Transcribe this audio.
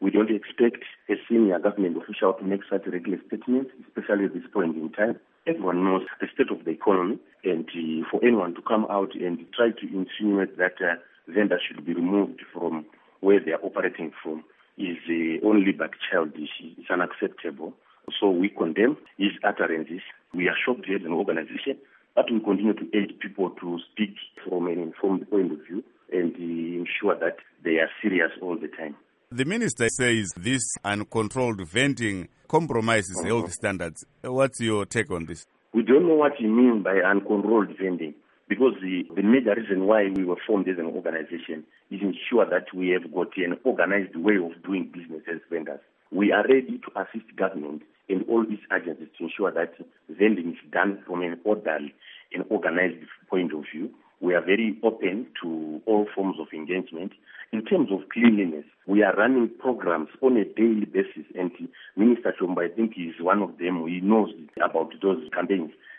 We don't expect a senior government official to make such regular statements, especially at this point in time. Everyone knows the state of the economy, and for anyone to come out and try to insinuate that vendors should be removed from where they are operating from is only but childish. It's unacceptable. So we condemn his utterances. We are shocked as an organization, but we continue to urge people to speak from an informed point of view and ensure that they are serious all the time. The minister says this uncontrolled venting compromises health standards. What's your take on this? We don't know what he means by uncontrolled vending, because the major reason why we were formed as an organization is ensure that we have got an organized way of doing business as vendors. We are ready to assist government and all these agencies to ensure that vending is done from an orderly and organized point of view. We are very open to all forms of engagement. In terms of cleanliness, we are running programs on a daily basis, and Minister Chomba, I think, is one of them. He knows about those campaigns.